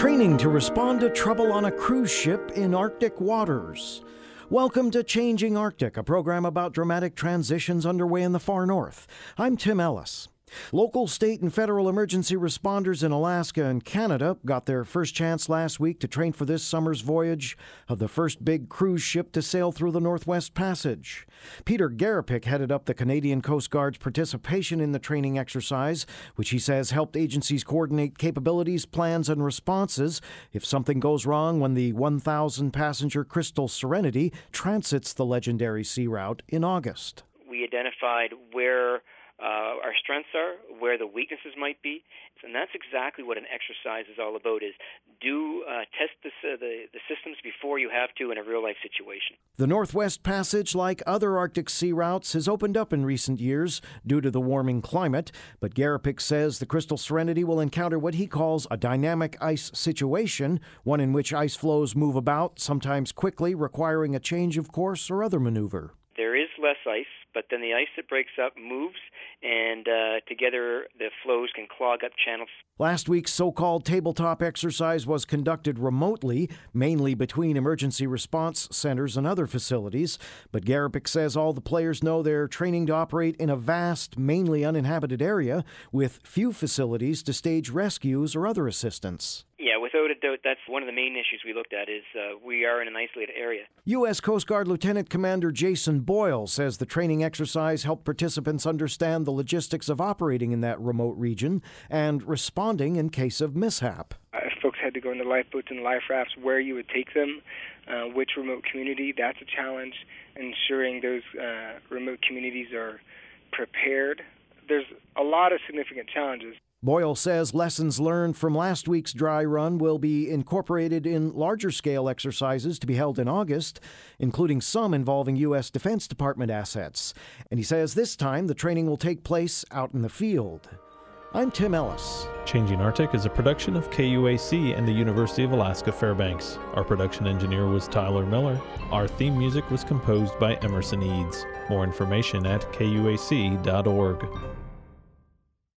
Training to respond to trouble on a cruise ship in Arctic waters. Welcome to Changing Arctic, a program about dramatic transitions underway in the far north. I'm Tim Ellis. Local, state, and federal emergency responders in Alaska and Canada got their first chance last week to train for this summer's voyage of the first big cruise ship to sail through the Northwest Passage. Peter Garapic headed up the Canadian Coast Guard's participation in the training exercise, which he says helped agencies coordinate capabilities, plans, and responses if something goes wrong when the 1,000-passenger Crystal Serenity transits the legendary sea route in August. We identified where our strengths are, where the weaknesses might be, and that's exactly what an exercise is all about, is test the systems before you have to in a real-life situation. The Northwest Passage, like other Arctic sea routes, has opened up in recent years due to the warming climate, but Garapic says the Crystal Serenity will encounter what he calls a dynamic ice situation, one in which ice flows move about, sometimes quickly, requiring a change of course or other maneuver. There is less ice, but then the ice that breaks up moves, and together the flows can clog up channels. Last week's so-called tabletop exercise was conducted remotely, mainly between emergency response centers and other facilities, but Garapic says all the players know they're training to operate in a vast, mainly uninhabited area with few facilities to stage rescues or other assistance. Yeah, without a doubt, that's one of the main issues we looked at, is we are in an isolated area. U.S. Coast Guard Lieutenant Commander Jason Boyle says the training exercise helped participants understand the logistics of operating in that remote region and responding in case of mishap. If folks had to go into lifeboats and life rafts, where you would take them, which remote community, that's a challenge. Ensuring those remote communities are prepared. There's a lot of significant challenges. Boyle says lessons learned from last week's dry run will be incorporated in larger-scale exercises to be held in August, including some involving U.S. Defense Department assets. And he says this time the training will take place out in the field. I'm Tim Ellis. Changing Arctic is a production of KUAC and the University of Alaska Fairbanks. Our production engineer was Tyler Miller. Our theme music was composed by Emerson Eads. More information at kuac.org.